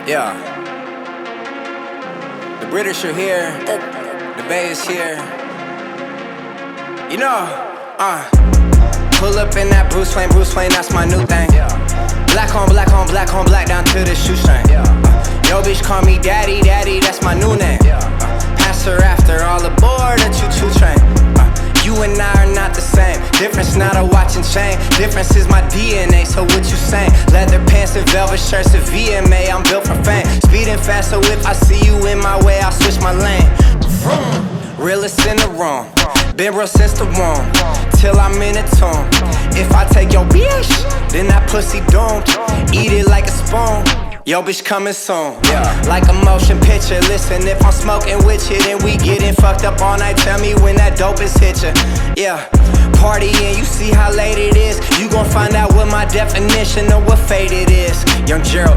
Yeah. The British are here. The Bay is here. You know, pull up in that Bruce Wayne, that's my new thing. Black on black on black on black down to the shoestring. Yo, bitch, call me daddy, that's my new name. Pass her after all aboard a choo-choo train. You and I are not the same. Difference not a watch and chain. Difference is my DNA, so what you saying? Leather pants and velvet shirts and VMA, I'm built for fame. Speeding fast, so if I see you in my way, I'll switch my lane. Realest in the room. Been real since the womb, till I'm in a tomb. If I take your bitch, then that pussy doomed. Eat it like a spoon. Yo, bitch, coming soon. Like a motion picture. Listen, if I'm smoking with you, then we getting fucked up all night. Tell me when that dope is hit ya. Partying, you see how late it is. You gon' find out what my definition of what fate it is. Young Gerald,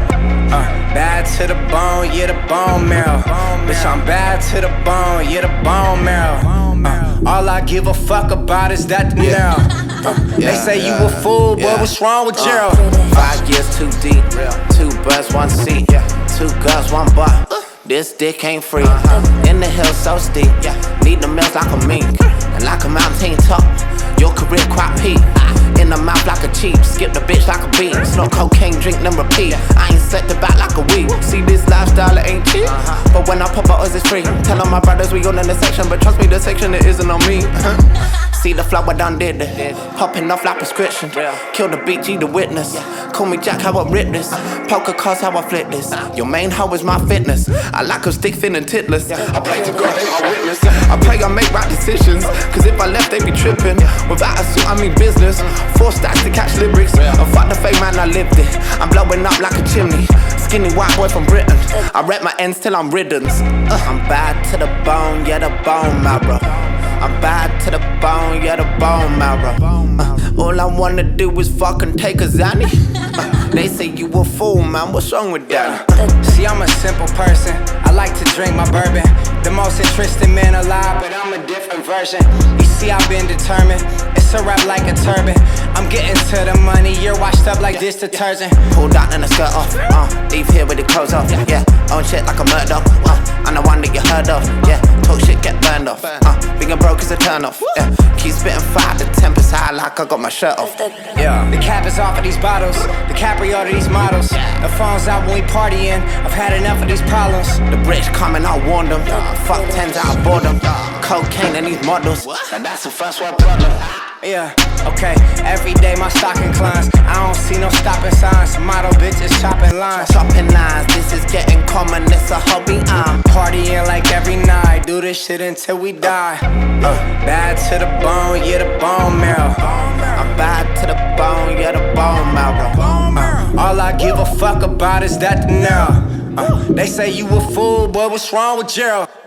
bad to the bone, yeah, the bone marrow. Bitch, I'm bad to the bone, yeah, the bone marrow. All I give a fuck about is that now. They say you a fool, boy, what's wrong with Gerald? 5 years too deep, 2 birds, 1 seat, 2 girls, 1 bar. This dick ain't free. In the hills so steep, need the mills like a mink, and like a mountain top. Your career quite peak. In the mouth like a cheap, skip the bitch like a beat. Smoke cocaine, drink, then repeat. I ain't set the back like a weed. See this lifestyle, it ain't cheap, but when I pop bottles, it's free. Tell all my brothers we all in the section, but trust me, the section it isn't on me. See the flow I done did it. Popping off like prescription. Kill the beat, G the witness. Call me Jack, how I rip this. Poker cards, how I flip this. Your main hoe is my fitness. I like a stick thin and titless. I play to God, they my witness. I pray I make right decisions, cause if I left, they be tripping. Without a suit, I mean business. 4 stacks to catch lyrics. And fuck the fake man, I lived it. I'm blowing up like a chimney. Skinny white boy from Britain. I rep my ends till I'm riddance. I'm bad to the bone, yeah, the bone marrow. I'm bad to the bone, yeah, the bone marrow. All I wanna do is fucking take a Zanny. They say you a fool, man, what's wrong with that? See, I'm a simple person, I like to drink my bourbon. The most interesting man alive, but I'm a different version. You see, I've been determined, it's a rap like a turban. I'm getting to the money, you're washed up like this detergent. Pull down and the skirt off, leave here with the clothes off, own shit like a murder, I'm the one that you heard of, talk shit, get burned off, being broke is a turn off, keep spitting fire, the temper's high like I got my shirt off. The cap is off of these bottles, the Caprio to these models. The phone's out when we partying, I've had enough of these problems. The British coming, I warned them, fuck 10s out of boredom, cocaine and these models, and that's the first world problem. Okay, every day my stock inclines. I don't see no stopping signs. Model bitches chopping lines. Chopping lines, this is getting common, it's a hobby. I'm partying like every night. Do this shit until we die. Bad to the bone, yeah, the bone marrow. I'm bad to the bone, yeah, the bone marrow. All I give a fuck about is that now. They say you a fool, boy, what's wrong with Gerald?